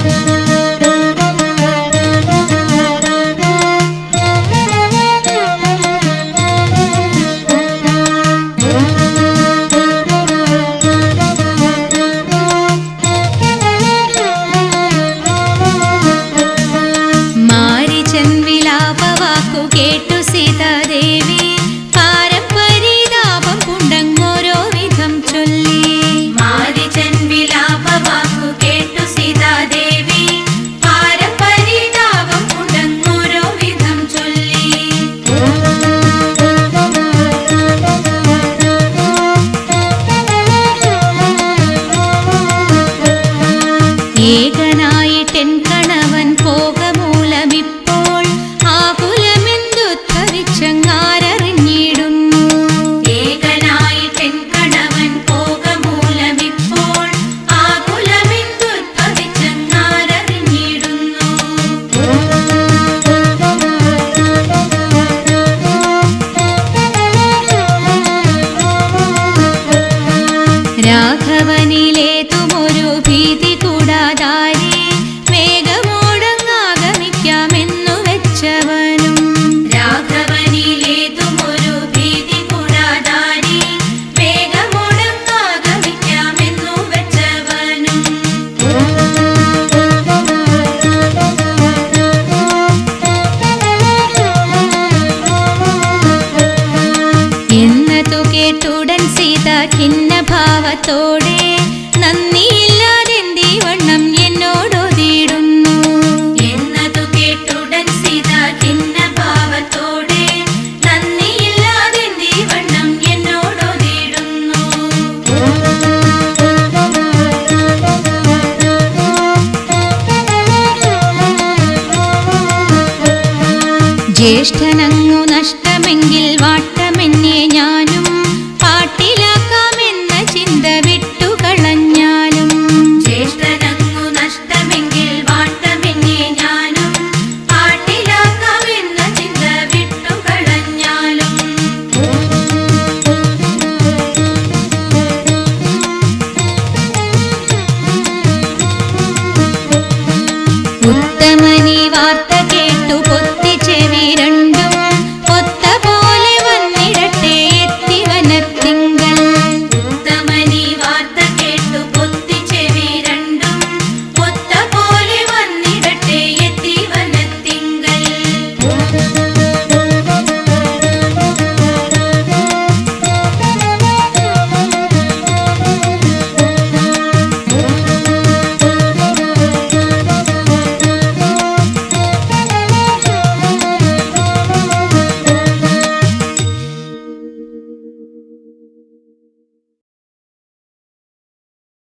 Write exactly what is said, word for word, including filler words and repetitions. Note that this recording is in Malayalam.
ഏകനായിട്ടെൻ കണവൻ പോക മൂലമിപ്പോൾ ആകുലമെന്തുദ്ധരിച്ചങ്ങാരറിഞ്ഞിടുന്നു. ഏകനായിട്ടെൻ കണവൻ പോക മൂലമിപ്പോൾ ആകുലമെന്തുദ്ധരിച്ചങ്ങാരറിഞ്ഞിടുന്നു. രാഘവനിലേതുമൊരു ഭീതി കൂടാതാരെ വേഗമോടങ്ങാഗമിക്കാമെന്നു വെച്ചവനും. രാഘവനിലേതുമൊരു ഭീതി കൂടാതാരെ വേഗമോടങ്ങാഗമിക്കാമെന്നു വെച്ചവനും. എന്നതു കേട്ടുടൻ സീത ഖിന്നഭാവത്തോടെ നന്ദിയില്ലാതെന്തി വണ്ണം എന്നോടോതിടുന്നു. എന്നതു കേട്ടുടൻ സീത ഖിന്നഭാവത്തോടെ നന്ദിയില്ലാതെന്തി വണ്ണം എന്നോടോതിടുന്നു. ജ്യേഷ്ഠനങ്ങു നഷ്ടമെങ്കിൽ വാട്ടമെന്നെ ഞാനും പാട്ടിലാക്കാമെന്ന ചിന്ത വിട്ടുകളഞ്ഞാലും. ജ്യേഷ്ഠനങ്ങു നഷ്ടമെങ്കിൽ വാട്ടമെന്നെ ഞാനും പാട്ടിലാക്കാമെന്ന ചിന്ത വിട്ടുകളഞ്ഞാലും. ഉത്തമനീ വാർത്ത കേട്ടു